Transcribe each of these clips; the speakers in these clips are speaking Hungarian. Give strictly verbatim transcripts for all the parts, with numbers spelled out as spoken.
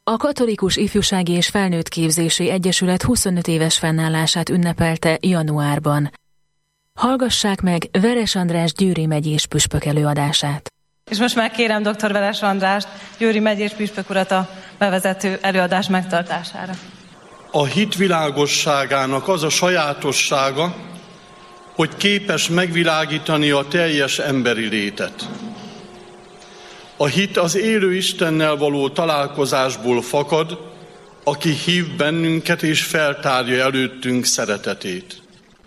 A Katolikus Ifjúsági és Felnőttképzési Egyesület huszonöt éves fennállását ünnepelte januárban. Hallgassák meg Veres András Győri megyés püspök előadását. És most már kérem dr. Veres Andrást, Győri megyés püspök urat a bevezető előadás megtartására. A hit világosságának az a sajátossága, hogy képes megvilágítani a teljes emberi létet. A hit az élő Istennel való találkozásból fakad, aki hív bennünket és feltárja előttünk szeretetét.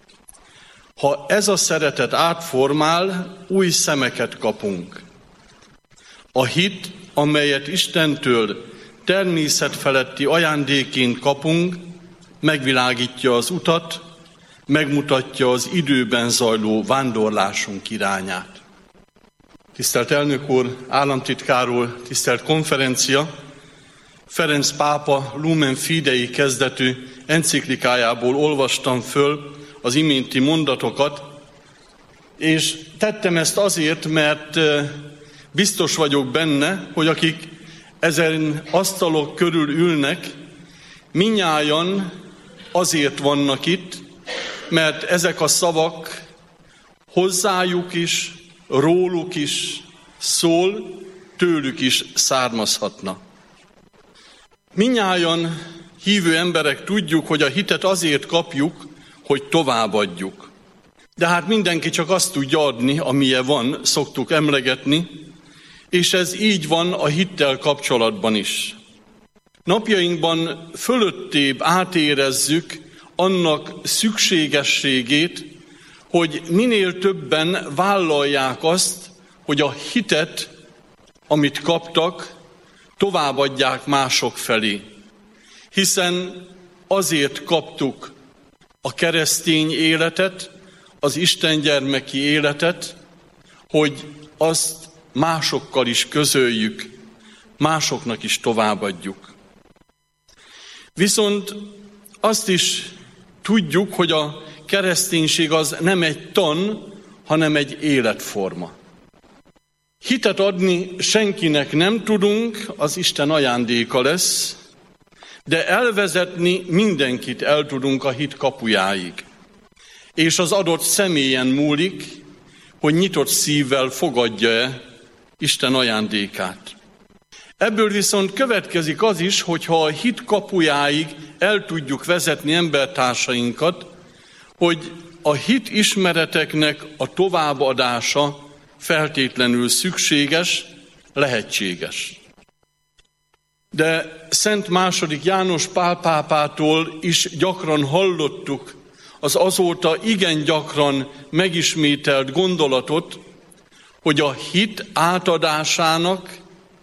Ha ez a szeretet átformál, új szemeket kapunk. A hit, amelyet Istentől természetfeletti ajándékként kapunk, megvilágítja az utat, megmutatja az időben zajló vándorlásunk irányát. Tisztelt elnök úr, államtitkár úr, tisztelt konferencia! Ferenc pápa Lumen Fidei kezdetű enciklikájából olvastam föl az iménti mondatokat, és tettem ezt azért, mert biztos vagyok benne, hogy akik ezen asztalok körül ülnek, mindnyájan azért vannak itt, mert ezek a szavak hozzájuk is, róluk is szól, tőlük is származhatna. Mindnyájan hívő emberek tudjuk, hogy a hitet azért kapjuk, hogy továbbadjuk. De hát mindenki csak azt tudja adni, amilyen van, szoktuk emlegetni, és ez így van a hittel kapcsolatban is. Napjainkban fölöttébb átérezzük annak szükségességét, hogy minél többen vállalják azt, hogy a hitet, amit kaptak, továbbadják mások felé. Hiszen azért kaptuk a keresztény életet, az Isten gyermeki életet, hogy azt másokkal is közöljük, másoknak is továbbadjuk. Viszont azt is tudjuk, hogy a kereszténység az nem egy tan, hanem egy életforma. Hitet adni senkinek nem tudunk, az Isten ajándéka lesz, de elvezetni mindenkit el tudunk a hit kapujáig. És az adott személyen múlik, hogy nyitott szívvel fogadja-e Isten ajándékát. Ebből viszont következik az is, hogyha a hit kapujáig el tudjuk vezetni embertársainkat, hogy a hit ismereteknek a továbbadása feltétlenül szükséges, lehetséges. De Szent második János Pál pápától is gyakran hallottuk az azóta igen gyakran megismételt gondolatot, hogy a hit átadásának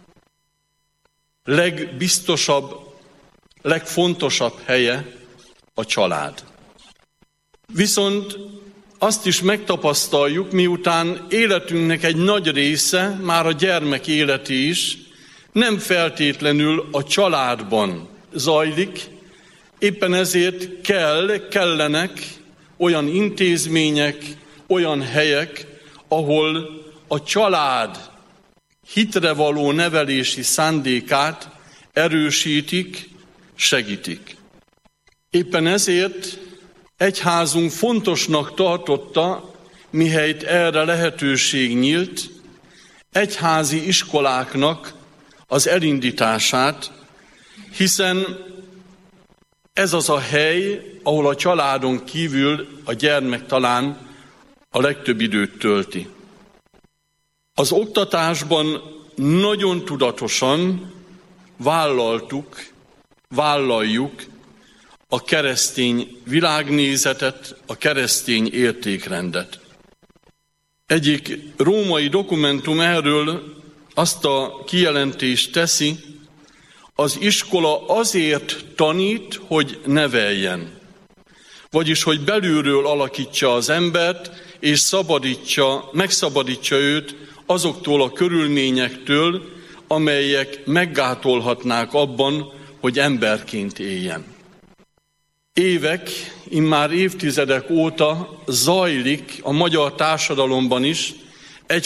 legbiztosabb, legfontosabb helye a család. Viszont azt is megtapasztaljuk, miután életünknek egy nagy része, már a gyermek élete is, nem feltétlenül a családban zajlik, éppen ezért kell, kellenek olyan intézmények, olyan helyek, ahol a család hitre való nevelési szándékát erősítik, segítik. Éppen ezért egyházunk fontosnak tartotta, mihelyt erre lehetőség nyílt, egyházi iskoláknak az elindítását, hiszen ez az a hely, ahol a családon kívül a gyermek talán a legtöbb időt tölti. Az oktatásban nagyon tudatosan vállaltuk, vállaljuk a keresztény világnézetet, a keresztény értékrendet. Egyik római dokumentum erről azt a kijelentést teszi, az iskola azért tanít, hogy neveljen. Vagyis, hogy belülről alakítsa az embert, és szabadítsa, megszabadítsa őt azoktól a körülményektől, amelyek meggátolhatnák abban, hogy emberként éljen. Évek, immár évtizedek óta zajlik a magyar társadalomban is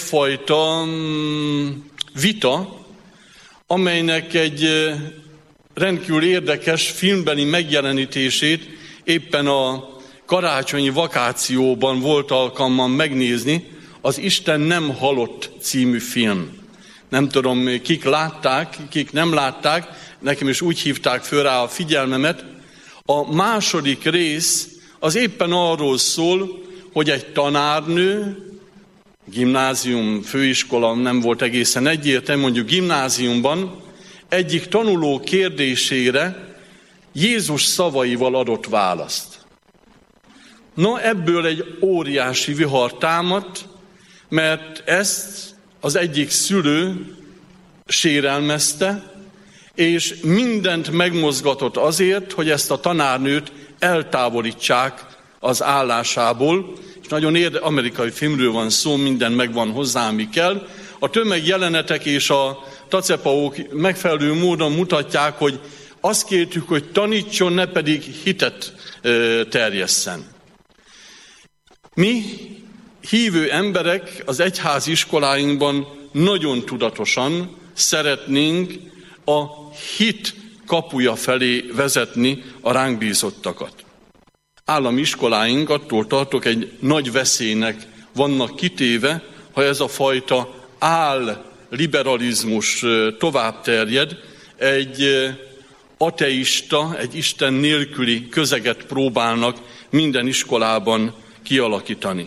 egyfajta vita, amelynek egy rendkívül érdekes filmbeli megjelenítését éppen a karácsonyi vakációban volt alkalmam megnézni, az Isten nem halott című film. Nem tudom, kik látták, kik nem látták, nekem is úgy hívták föl rá a figyelmemet. A második rész az éppen arról szól, hogy egy tanárnő, gimnázium, főiskola nem volt egészen egyértelmű, mondjuk gimnáziumban, egyik tanuló kérdésére Jézus szavaival adott választ. No, ebből egy óriási vihar támadt, mert ezt az egyik szülő sérelmezte, és mindent megmozgatott azért, hogy ezt a tanárnőt eltávolítsák az állásából, és nagyon érdekes, amerikai filmről van szó, minden megvan hozzá, ami kell. A tömegjelenetek és a tacepaók megfelelő módon mutatják, hogy azt kértük, hogy tanítson, ne pedig hitet terjesszen. Mi, hívő emberek az egyházi iskoláinkban nagyon tudatosan szeretnénk a hit kapuja felé vezetni a ránk bízottakat. Állami iskoláink, attól tartok, egy nagy veszélynek vannak kitéve, ha ez a fajta álliberalizmus tovább terjed, egy ateista, egy Isten nélküli közeget próbálnak minden iskolában kialakítani.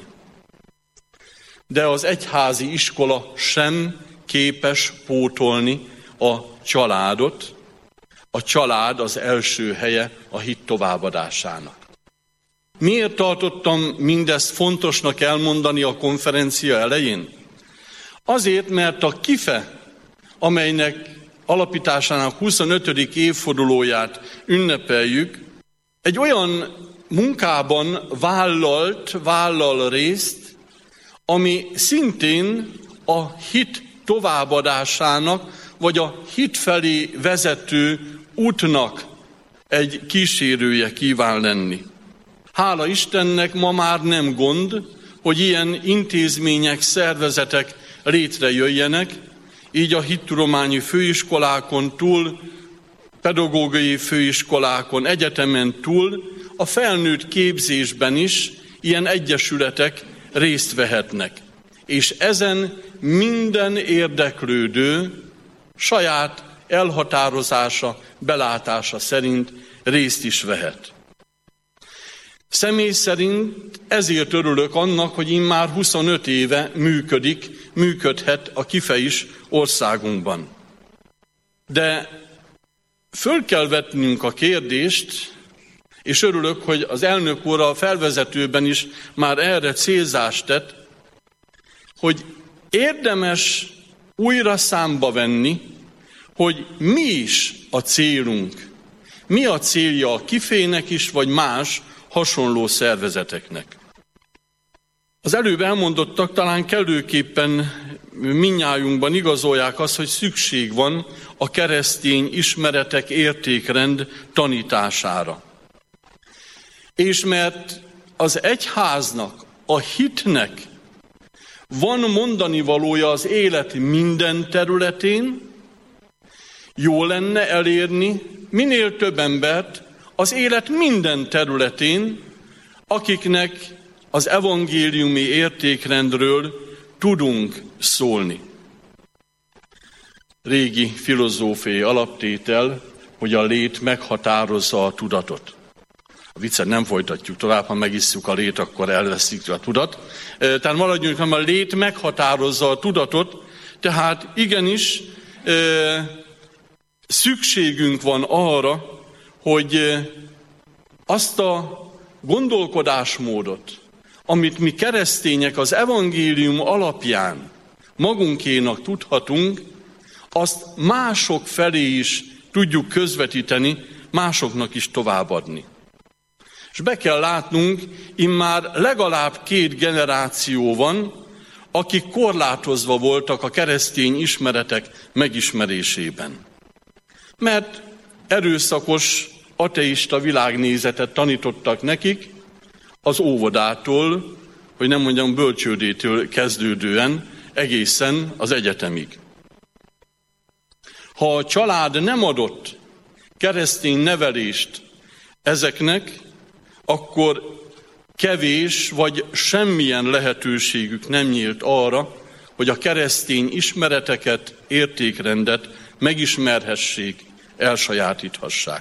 De az egyházi iskola sem képes pótolni a családot. A család az első helye a hit továbbadásának. Miért tartottam mindezt fontosnak elmondani a konferencia elején? Azért, mert a KIFE, amelynek alapításának huszonötödik évfordulóját ünnepeljük, egy olyan munkában vállalt, vállal részt, ami szintén a hit továbbadásának, vagy a hit felé vezető útnak egy kísérője kíván lenni. Hála Istennek ma már nem gond, hogy ilyen intézmények, szervezetek létrejöjjenek, így a hittudományi főiskolákon túl, pedagógiai főiskolákon, egyetemen túl, a felnőtt képzésben is ilyen egyesületek részt vehetnek. És ezen minden érdeklődő saját elhatározása, belátása szerint részt is vehet. Személy szerint ezért örülök annak, hogy immár huszonöt éve működik, működhet a KIFE is országunkban. De föl kell vetnünk a kérdést, és örülök, hogy az elnök úr a felvezetőben is már erre célzást tett, hogy érdemes újra számba venni, hogy mi is a célunk. Mi a célja a KIFE-nek is, vagy más hasonló szervezeteknek. Az előbb elmondottak talán kellőképpen mindnyájunkban igazolják azt, hogy szükség van a keresztény ismeretek, értékrend tanítására. És mert az egyháznak, a hitnek van mondani valója az élet minden területén, jó lenne elérni minél több embert az élet minden területén, akiknek az evangéliumi értékrendről tudunk szólni. Régi filozófiai alaptétel, hogy a lét meghatározza a tudatot. A viccet nem folytatjuk tovább, ha megisszuk a lét, akkor elveszik a tudat. Tehát maradjunk, hanem a lét meghatározza a tudatot, tehát igenis szükségünk van arra, hogy azt a gondolkodásmódot, amit mi keresztények az evangélium alapján magunkénak tudhatunk, azt mások felé is tudjuk közvetíteni, másoknak is továbbadni. És be kell látnunk, immár legalább két generáció van, akik korlátozva voltak a keresztény ismeretek megismerésében. Mert erőszakos, ateista világnézetet tanítottak nekik, az óvodától, hogy nem mondjam bölcsődétől kezdődően, egészen az egyetemig. Ha a család nem adott keresztény nevelést ezeknek, akkor kevés vagy semmilyen lehetőségük nem nyílt arra, hogy a keresztény ismereteket, értékrendet megismerhessék, elsajátíthassák.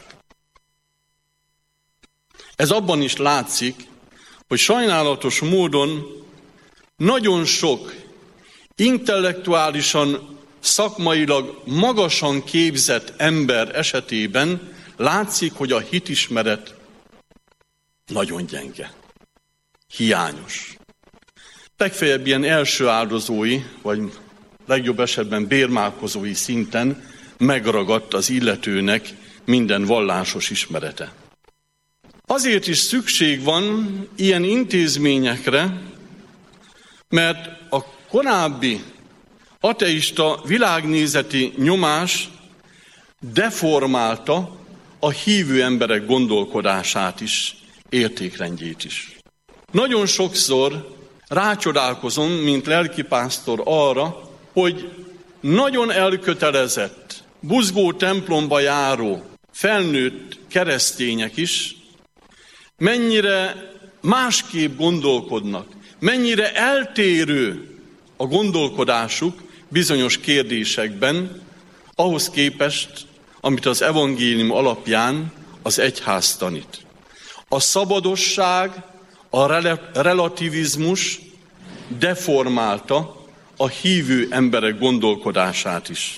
Ez abban is látszik, hogy sajnálatos módon nagyon sok intellektuálisan, szakmailag magasan képzett ember esetében látszik, hogy a hitismeret nagyon gyenge, hiányos. Legfeljebb ilyen első áldozói, vagy legjobb esetben bérmálkozói szinten megragadt az illetőnek minden vallásos ismerete. Azért is szükség van ilyen intézményekre, mert a korábbi ateista világnézeti nyomás deformálta a hívő emberek gondolkodását is, értékrendjét is. Nagyon sokszor rácsodálkozom, mint lelkipásztor arra, hogy nagyon elkötelezett, buzgó templomba járó, felnőtt keresztények is mennyire másképp gondolkodnak, mennyire eltérő a gondolkodásuk bizonyos kérdésekben, ahhoz képest, amit az evangélium alapján az egyház tanít. A szabadosság, a relativizmus deformálta a hívő emberek gondolkodását is.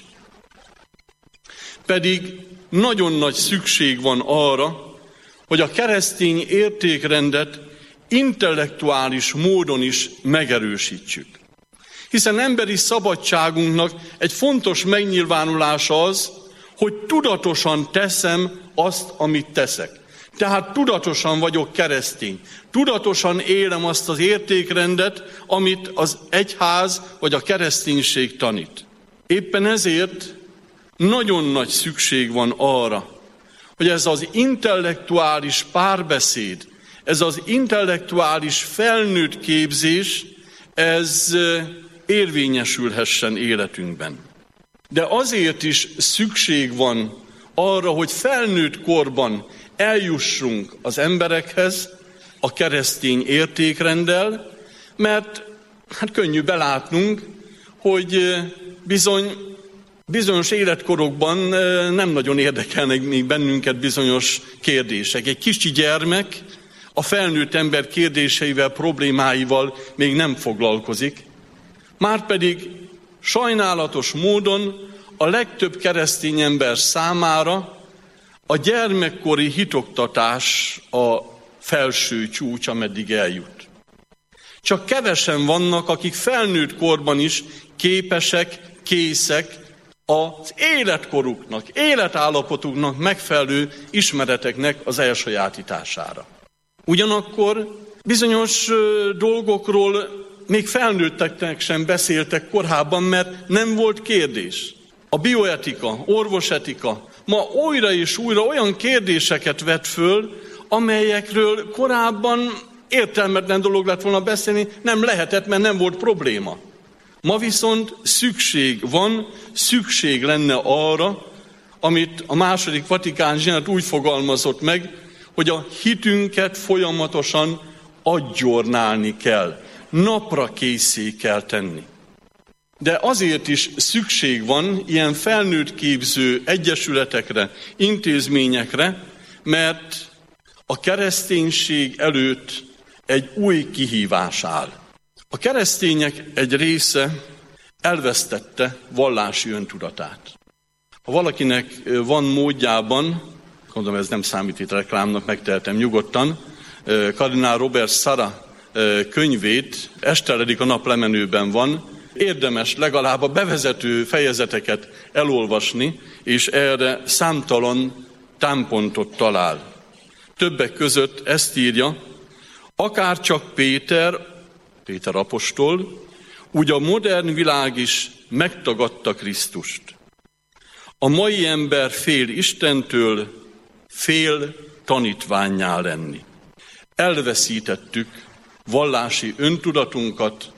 Pedig nagyon nagy szükség van arra, hogy a keresztény értékrendet intellektuális módon is megerősítsük. Hiszen emberi szabadságunknak egy fontos megnyilvánulása az, hogy tudatosan teszem azt, amit teszek. Tehát tudatosan vagyok keresztény. Tudatosan élem azt az értékrendet, amit az egyház vagy a kereszténység tanít. Éppen ezért nagyon nagy szükség van arra, hogy ez az intellektuális párbeszéd, ez az intellektuális felnőtt képzés, ez érvényesülhessen életünkben. De azért is szükség van arra, hogy felnőtt korban eljussunk az emberekhez a keresztény értékrenddel, mert hát könnyű belátnunk, hogy bizony bizonyos életkorokban nem nagyon érdekelnek még bennünket bizonyos kérdések. Egy kicsi gyermek a felnőtt ember kérdéseivel, problémáival még nem foglalkozik, márpedig sajnálatos módon a legtöbb keresztény ember számára a gyermekkori hitoktatás a felső csúcs, ameddig eljut. Csak kevesen vannak, akik felnőtt korban is képesek, készek az életkoruknak, életállapotuknak megfelelő ismereteknek az elsajátítására. Ugyanakkor bizonyos dolgokról még felnőtteknek sem beszéltek korábban, mert nem volt kérdés. A bioetika, orvosetika ma újra és újra olyan kérdéseket vet föl, amelyekről korábban értelmetlen dolog lett volna beszélni, nem lehetett, mert nem volt probléma. Ma viszont szükség van, szükség lenne arra, amit a második Vatikán zsinat úgy fogalmazott meg, hogy a hitünket folyamatosan agygyornálni kell, napra készé kell tenni. De azért is szükség van ilyen felnőtt képző egyesületekre, intézményekre, mert a kereszténység előtt egy új kihívás áll. A keresztények egy része elvesztette vallási öntudatát. Ha valakinek van módjában, gondolom ez nem számít itt reklámnak, megtehetem nyugodtan, kardinál Robert Sarah könyvét, Esteledik a nap lemenőben van, érdemes legalább a bevezető fejezeteket elolvasni, és erre számtalan támpontot talál. Többek között ezt írja, akárcsak Péter, Péter apostol, úgy a modern világ is megtagadta Krisztust. A mai ember fél Istentől, fél tanítvánnyá lenni. Elveszítettük vallási öntudatunkat,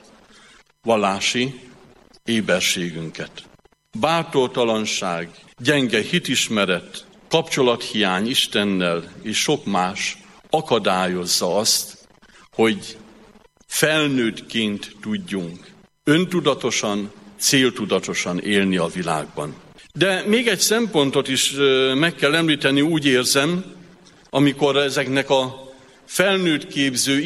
vallási éberségünket. Bátortalanság, gyenge hitismeret, kapcsolathiány Istennel és sok más akadályozza azt, hogy felnőttként tudjunk öntudatosan, céltudatosan élni a világban. De még egy szempontot is meg kell említeni, úgy érzem, amikor ezeknek a felnőttképző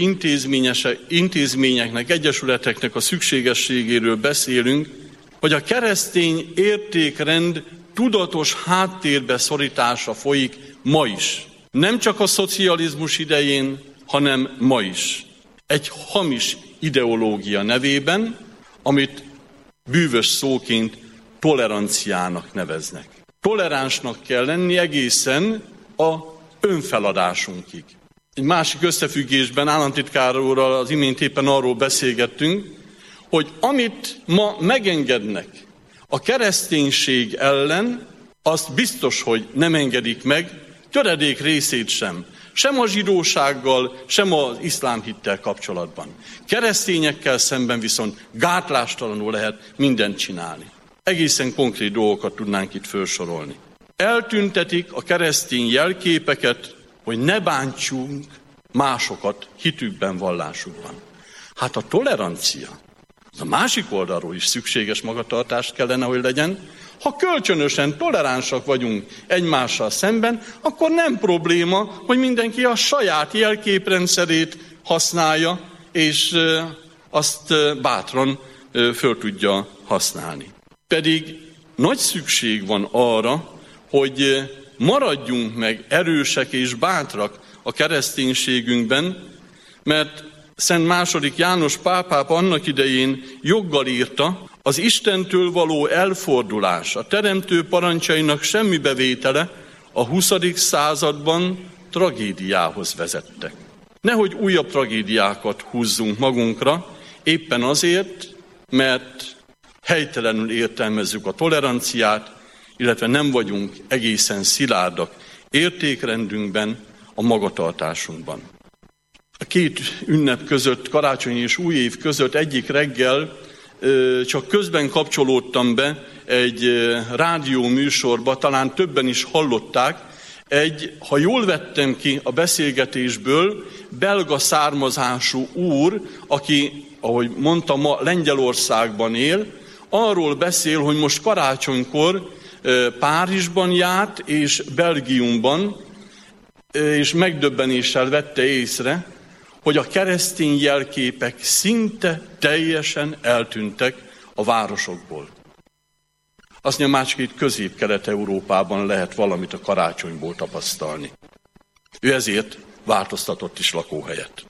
intézményeknek, egyesületeknek a szükségességéről beszélünk, hogy a keresztény értékrend tudatos háttérbe szorítása folyik ma is. Nem csak a szocializmus idején, hanem ma is. Egy hamis ideológia nevében, amit bűvös szóként toleranciának neveznek. Toleránsnak kell lenni egészen a önfeladásunkig. Egy másik összefüggésben államtitkár úrral az imént éppen arról beszélgettünk, hogy amit ma megengednek a kereszténység ellen, azt biztos, hogy nem engedik meg töredék részét sem. Sem a zsidósággal, sem az iszlám hittel kapcsolatban. Keresztényekkel szemben viszont gátlástalanul lehet mindent csinálni. Egészen konkrét dolgokat tudnánk itt felsorolni. Eltüntetik a keresztény jelképeket, hogy ne bántsunk másokat hitükben, vallásukban. Hát a tolerancia, az a másik oldalról is szükséges magatartást kellene, hogy legyen. Ha kölcsönösen toleránsak vagyunk egymással szemben, akkor nem probléma, hogy mindenki a saját jelképrendszerét használja, és azt bátran föl tudja használni. Pedig nagy szükség van arra, hogy maradjunk meg erősek és bátrak a kereszténységünkben, mert Szent második János pápápa annak idején joggal írta, az Istentől való elfordulás, a teremtő parancsainak semmibevétele a huszadik században tragédiához vezettek. Nehogy újabb tragédiákat húzzunk magunkra, éppen azért, mert helytelenül értelmezzük a toleranciát, illetve nem vagyunk egészen szilárdak értékrendünkben, a magatartásunkban. A két ünnep között, karácsony és új év között egyik reggel csak közben kapcsolódtam be egy rádió műsorba, talán többen is hallották, egy, ha jól vettem ki a beszélgetésből, belga származású úr, aki, ahogy mondtam, ma Lengyelországban él, arról beszél, hogy most karácsonykor Párizsban járt és Belgiumban, és megdöbbenéssel vette észre, hogy a keresztény jelképek szinte teljesen eltűntek a városokból. Azt mondja, már csak itt Közép-Kelet-Európában lehet valamit a karácsonyból tapasztalni. Ő ezért változtatott is lakóhelyet.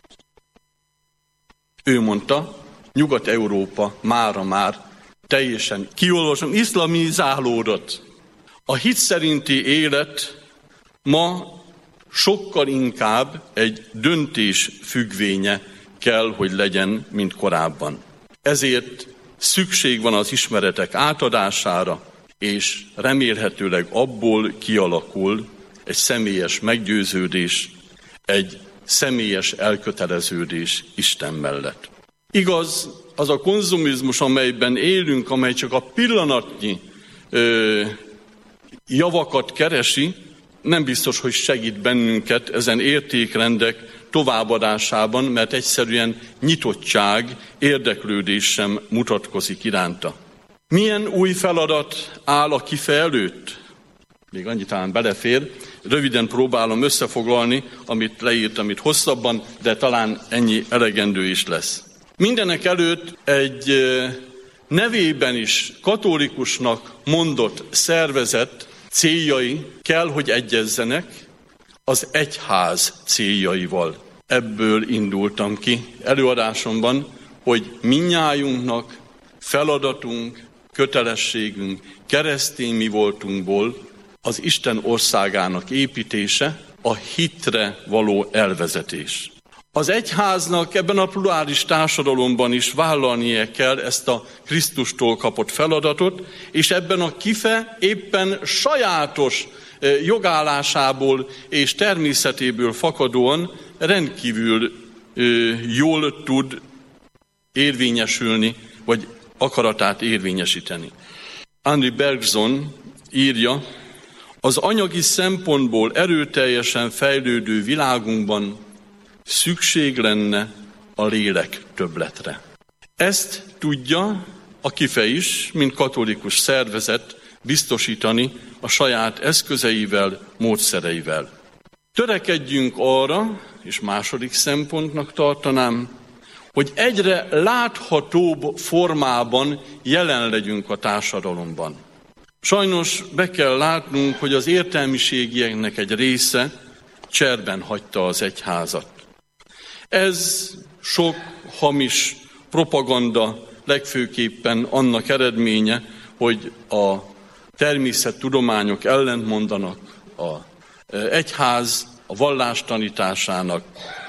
Ő mondta, Nyugat-Európa mára már teljesen, kiolvasom, iszlamizálódott. A hit szerinti élet ma sokkal inkább egy döntés függvénye kell, hogy legyen, mint korábban. Ezért szükség van az ismeretek átadására, és remélhetőleg abból kialakul egy személyes meggyőződés, egy személyes elköteleződés Isten mellett. Igaz, az a konzumizmus, amelyben élünk, amely csak a pillanatnyi ö, javakat keresi, nem biztos, hogy segít bennünket ezen értékrendek továbbadásában, mert egyszerűen nyitottság, érdeklődés sem mutatkozik iránta. Milyen új feladat áll a kife előtt? Még annyit talán belefér. Röviden próbálom összefoglalni, amit leírtam itt hosszabban, de talán ennyi elegendő is lesz. Mindenek előtt egy nevében is katolikusnak mondott szervezet céljai kell, hogy egyezzenek az egyház céljaival. Ebből indultam ki előadásomban, hogy mindnyájunknak feladatunk, kötelességünk, keresztény mi voltunkból az Isten országának építése, a hitre való elvezetés. Az egyháznak ebben a plurális társadalomban is vállalnia kell ezt a Krisztustól kapott feladatot, és ebben a kife éppen sajátos jogállásából és természetéből fakadóan rendkívül jól tud érvényesülni, vagy akaratát érvényesíteni. Henri Bergson írja, Az anyagi szempontból erőteljesen fejlődő világunkban szükség lenne a lélek többletre. Ezt tudja a KIFE is, mint katolikus szervezet biztosítani a saját eszközeivel, módszereivel. Törekedjünk arra, és második szempontnak tartanám, hogy egyre láthatóbb formában jelen legyünk a társadalomban. Sajnos be kell látnunk, hogy az értelmiségieknek egy része cserben hagyta az egyházat. Ez sok hamis propaganda, legfőképpen annak eredménye, hogy a természettudományok ellentmondanak az egyház, a vallás tanításának.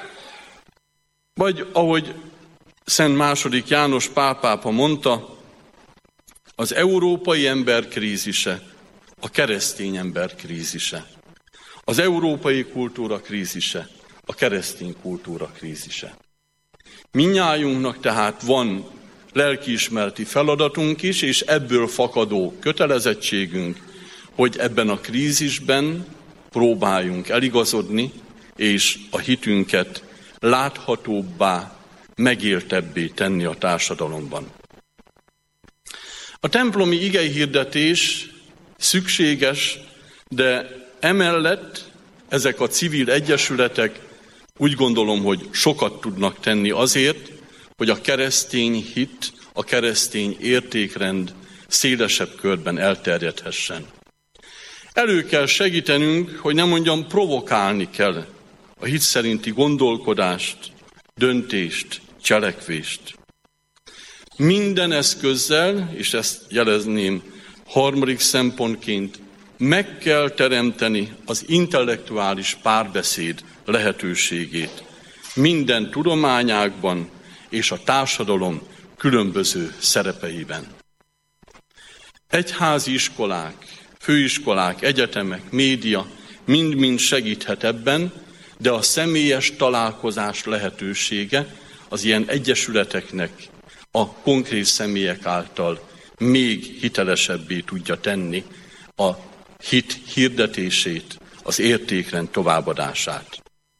Vagy ahogy Szent második János Pál pápa mondta, az európai ember krízise, a keresztény ember krízise. Az európai kultúra krízise, a keresztény kultúra krízise. Mindnyájunknak tehát van lelkiismereti feladatunk is, és ebből fakadó kötelezettségünk, hogy ebben a krízisben próbáljunk eligazodni, és a hitünket láthatóbbá, megéltebbé tenni a társadalomban. A templomi igehirdetés szükséges, de emellett ezek a civil egyesületek úgy gondolom, hogy sokat tudnak tenni azért, hogy a keresztény hit, a keresztény értékrend szélesebb körben elterjedhessen. Elő kell segítenünk, hogy nem mondjam, provokálni kell a hit szerinti gondolkodást, döntést, cselekvést. Minden eszközzel, és ezt jelezném harmadik szempontként, meg kell teremteni az intellektuális párbeszéd lehetőségét minden tudományágban és a társadalom különböző szerepeiben. Egyházi iskolák, főiskolák, egyetemek, média mind-mind segíthet ebben, de a személyes találkozás lehetősége az ilyen egyesületeknek a konkrét személyek által még hitelesebbé tudja tenni a hit hirdetését, az értékrend továbbadását.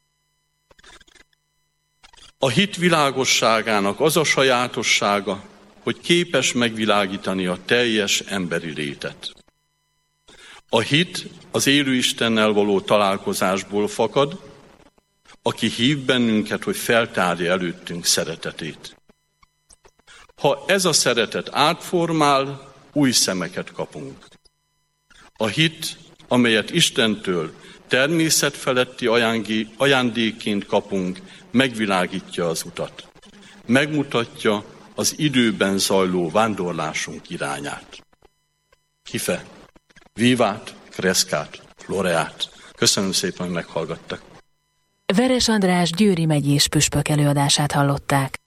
A hit világosságának az a sajátossága, hogy képes megvilágítani a teljes emberi létet. A hit az élő Istennel való találkozásból fakad, aki hív bennünket, hogy feltárja előttünk szeretetét. Ha ez a szeretet átformál, új szemeket kapunk. A hit, amelyet Istentől természetfeletti ajándékként kapunk, megvilágítja az utat. Megmutatja az időben zajló vándorlásunk irányát. KIFE, Vivát, Kreszkát, Floreát. Köszönöm szépen, hogy meghallgattak. Veres András Győri megyés püspök előadását hallották.